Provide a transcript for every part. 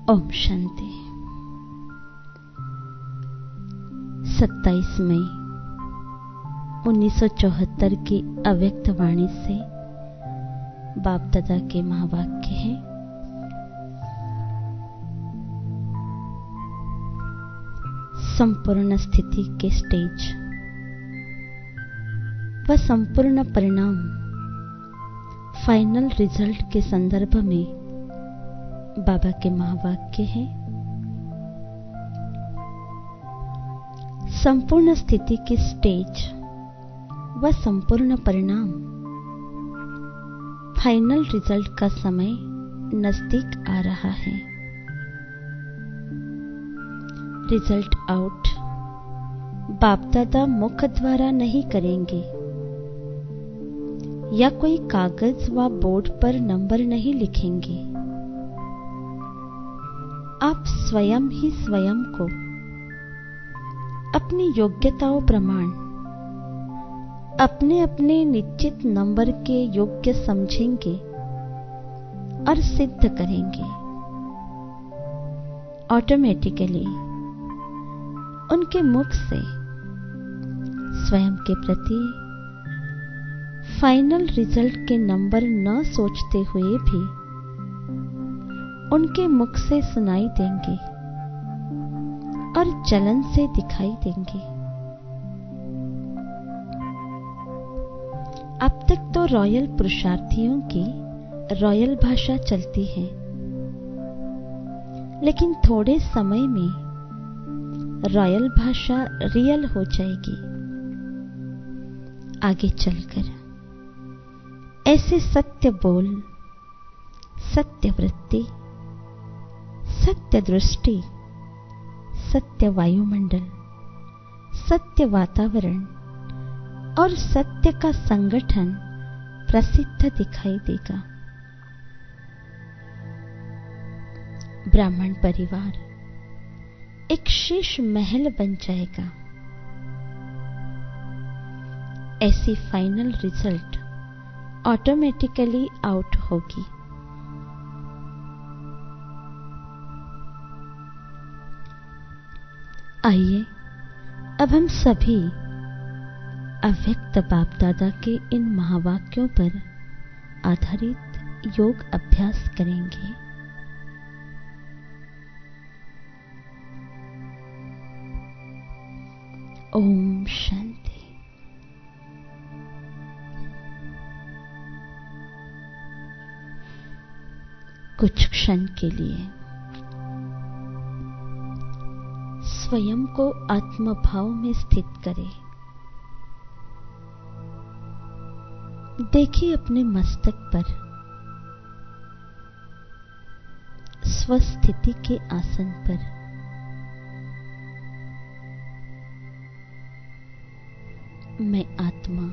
ओम शांति। 27 मई 1974 की अव्यक्त वाणी से बाप दादा के महावाक्य हैं। संपूर्ण स्थिति के स्टेज व संपूर्ण परिणाम फाइनल रिजल्ट के संदर्भ में बाबा के महावाक्य हैं। संपूर्ण स्थिति की स्टेज व संपूर्ण परिणाम फाइनल रिजल्ट का समय नजदीक आ रहा है। रिजल्ट आउट बाप दादा मुख द्वारा नहीं करेंगे या कोई कागज व बोर्ड पर नंबर नहीं लिखेंगे। आप स्वयं ही स्वयं को अपनी योग्यताओं प्रमाण अपने अपने निश्चित नंबर के योग्य समझेंगे और सिद्ध करेंगे। ऑटोमेटिकली उनके मुख से स्वयं के प्रति फाइनल रिजल्ट के नंबर न सोचते हुए भी उनके मुख से सुनाई देंगे और चलन से दिखाई देंगे। अब तक तो रॉयल पुरुषार्थियों की रॉयल भाषा चलती है, लेकिन थोड़े समय में रॉयल भाषा रियल हो जाएगी। आगे चलकर ऐसे सत्य बोल, सत्य वृत्ति, सत्य दृष्टि, सत्य वायुमंडल, सत्य वातावरण और सत्य का संगठन प्रसिद्ध दिखाई देगा। ब्राह्मण परिवार एक शीश महल बन जाएगा। ऐसी फाइनल रिजल्ट ऑटोमेटिकली आउट होगी। आइए अब हम सभी अव्यक्त बाप दादा के इन महावाक्यों पर आधारित योग अभ्यास करेंगे। ओम शांति। कुछ क्षण के लिए स्वयं को आत्मभाव में स्थित करें। देखिए अपने मस्तक पर स्वस्थिति के आसन पर मैं आत्मा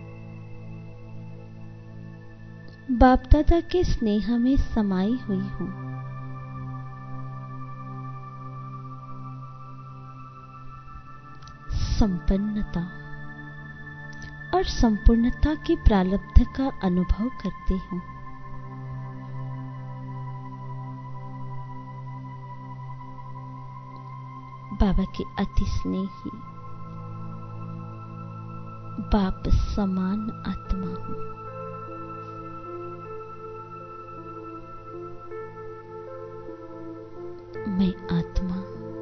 बाप दादा के स्नेह में समाई हुई हूं। संपन्नता और संपूर्णता की प्रारब्ध का अनुभव करती हूं। बाबा की अति स्नेही बाप समान आत्मा हूं। मैं आत्मा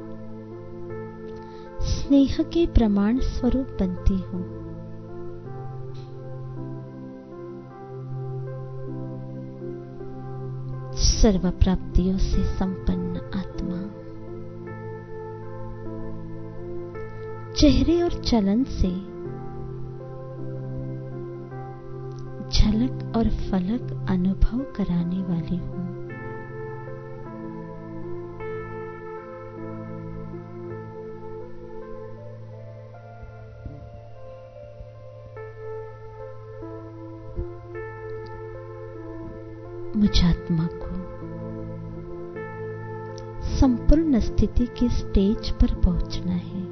स्नेह के प्रमाण स्वरूप बनती हूं। सर्व प्राप्तियों से संपन्न आत्मा चेहरे और चलन से झलक और फलक अनुभव कराने वाली हूं। मुझ आत्मा को संपूर्ण स्थिति की स्टेज पर पहुंचना है।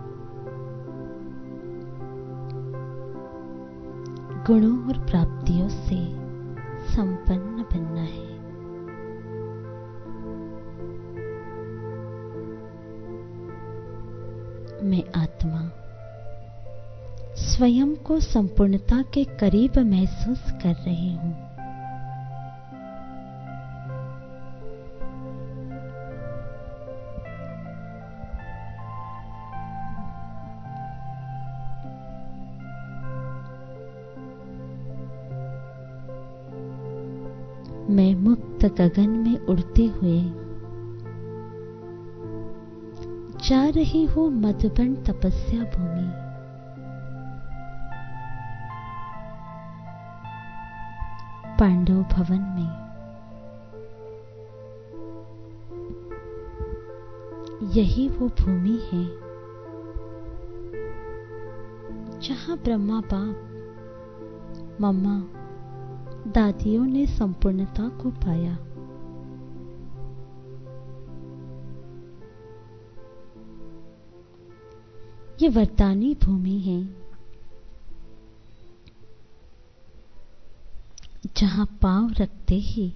गुणों और प्राप्तियों से संपन्न बनना है। मैं आत्मा स्वयं को संपूर्णता के करीब महसूस कर रही हूं। मैं मुक्त गगन में उड़ते हुए जा रही हूं मधुबन तपस्या भूमि। पांडव भवन में यही वो भूमि है जहां ब्रह्मा बाप, मम्मा, दादियों ने संपूर्णता को पाया। ये वरदानी भूमि है जहां पांव रखते ही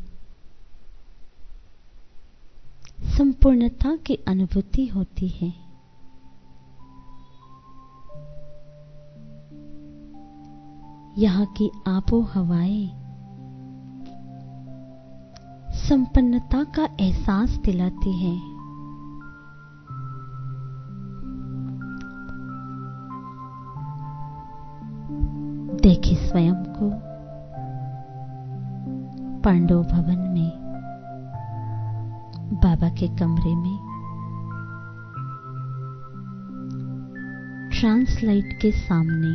संपूर्णता की अनुभूति होती है। यहाँ की आबो हवाएं संपन्नता का एहसास दिलाती है। देखिए स्वयं को पांडव भवन में बाबा के कमरे में ट्रांसलाइट के सामने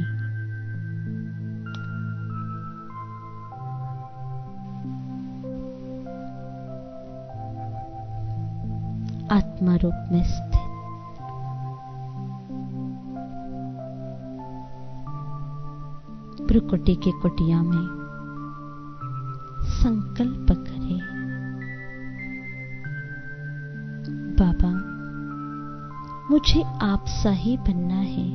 आत्मा रूप में स्थित भ्रुकुटी के कुटिया में संकल्प करे, बाबा मुझे आप सा ही बनना है।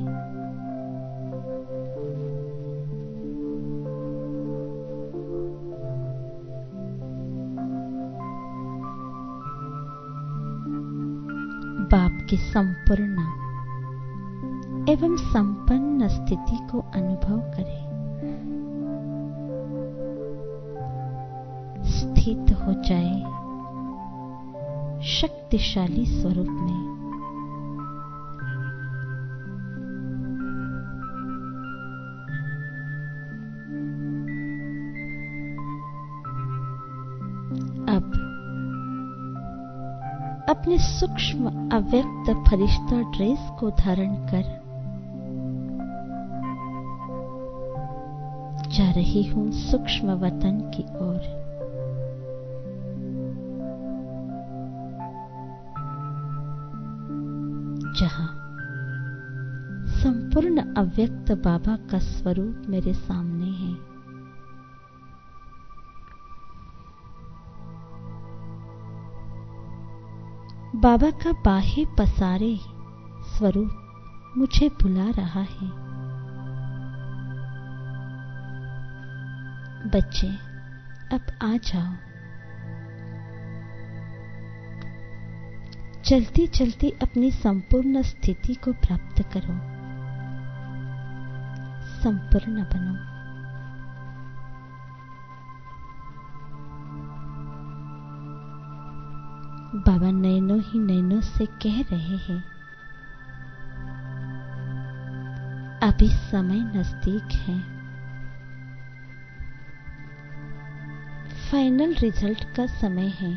बाप की संपूर्ण एवं संपन्न स्थिति को अनुभव करें। स्थित हो जाए शक्तिशाली स्वरूप में। अब अपने सूक्ष्म अव्यक्त फरिश्ता ड्रेस को धारण कर जा रही हूं सूक्ष्म वतन की ओर। जहां संपूर्ण अव्यक्त बाबा का स्वरूप मेरे सामने है। बाबा का बाहे पसारे स्वरूप मुझे बुला रहा है। बच्चे अब आ जाओ। जल्दी जल्दी अपनी संपूर्ण स्थिति को प्राप्त करो। संपूर्ण बनो। बाबा नैनों ही नैनों से कह रहे हैं, अभी समय नजदीक है। फाइनल रिजल्ट का समय है।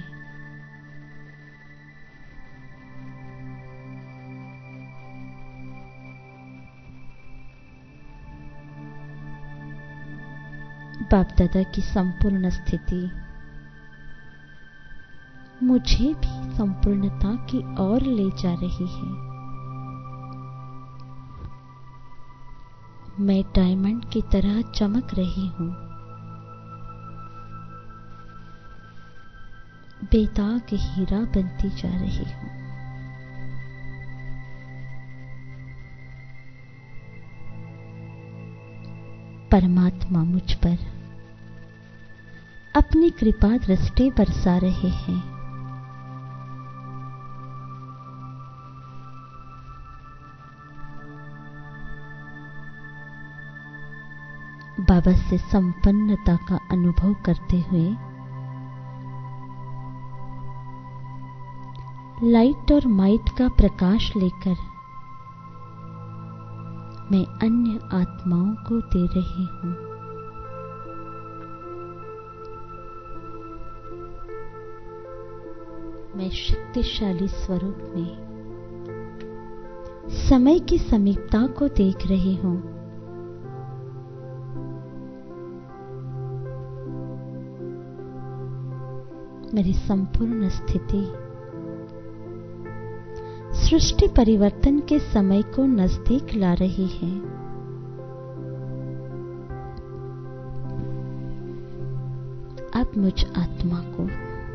बाप दादा की संपूर्ण स्थिति मुझे भी संपूर्णता की ओर ले जा रही है। मैं डायमंड की तरह चमक रही हूं। बेदाग हीरा बनती जा रही हूं। परमात्मा मुझ पर अपनी कृपा दृष्टि बरसा रहे हैं। बाबा से संपन्नता का अनुभव करते हुए लाइट और माइट का प्रकाश लेकर मैं अन्य आत्माओं को दे रही हूं। मैं शक्तिशाली स्वरूप में समय की समीपता को देख रही हूं। मेरी संपूर्ण स्थिति सृष्टि परिवर्तन के समय को नजदीक ला रही है। अब मुझ आत्मा को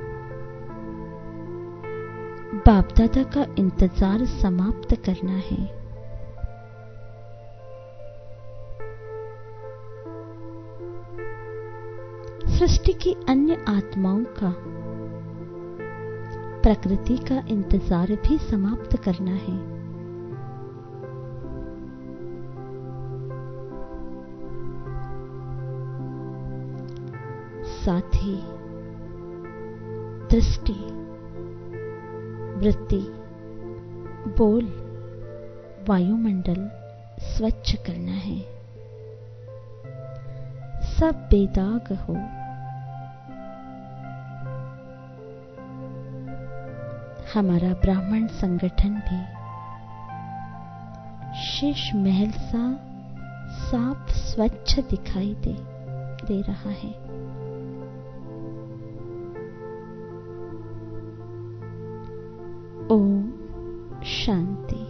बाप दादा का इंतजार समाप्त करना है। सृष्टि की अन्य आत्माओं का, प्रकृति का इंतजार भी समाप्त करना है। साथ ही दृष्टि, वृत्ति, बोल, वायुमंडल स्वच्छ करना है। सब बेदाग हो। हमारा ब्राह्मण संगठन भी शीश महल सा साफ स्वच्छ दिखाई दे रहा है। ओम शांति।